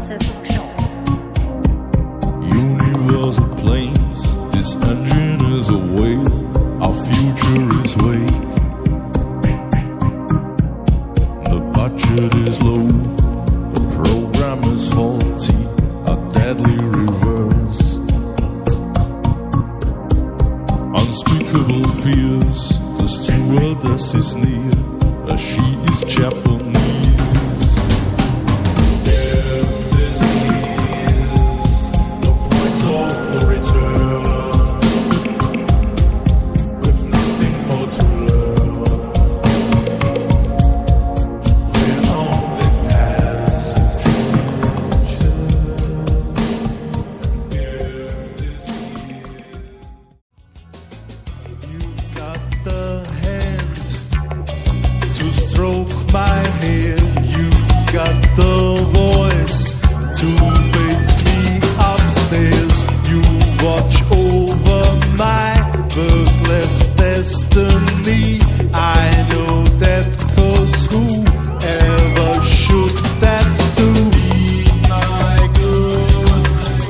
Producer Talk Show. Universal planes, this engine is a whale, our future is wake. The budget is low, the program is faulty, a deadly reverse. Unspeakable fears, the stewardess is near, as she is Japanese. Stroke my hair, you got the voice to bait me upstairs. You watch over my birthless destiny. I know that, 'cause whoever should that do? My good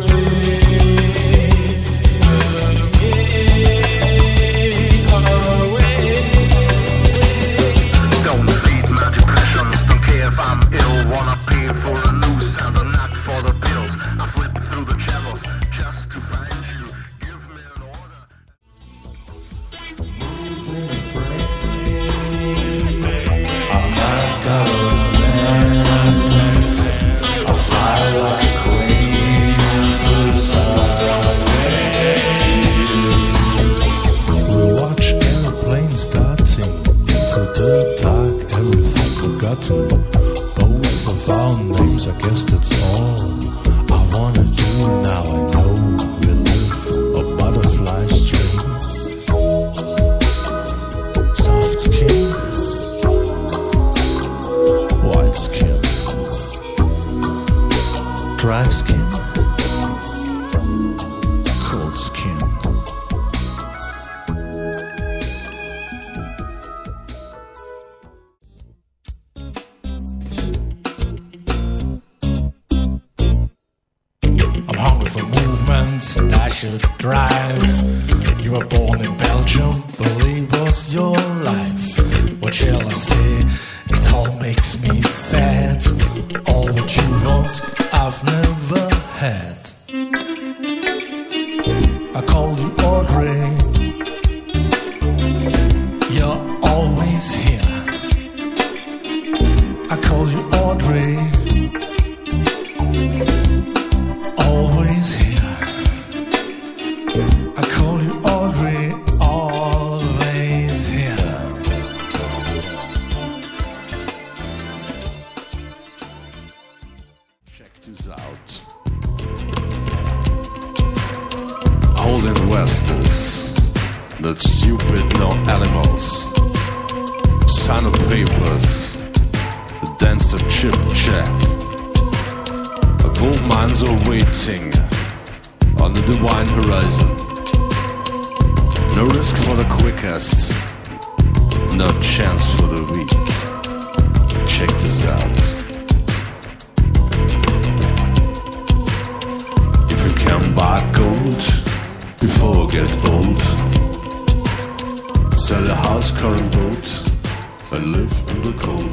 wanna pay for the news and not for the pills. I flip through the channels just to find you. Give me an order. I'm not government. I fly like a queen through silence. We watch airplanes starting into the dark, everything forgotten. Both of our names, I guess that's all I wanna do now. I know we live a butterfly's dream. Soft skin, white skin, dry skin, cold skin. I'm hungry for movement, and I should drive. You were born in Belgium, believe was your life. What shall I say? It all makes me sad. All what you want, I've never had. I call you Audrey, you're always here. I call you Audrey, always here. I call you Audrey, always here. Check this out. Holding Westers, not stupid, no animals. Son of papers, the dance to chip check. Gold mines are waiting on the divine horizon. No risk for the quickest, no chance for the weak. Check this out. If you can buy gold before you get old, sell a house, car and boat, and live in the cold.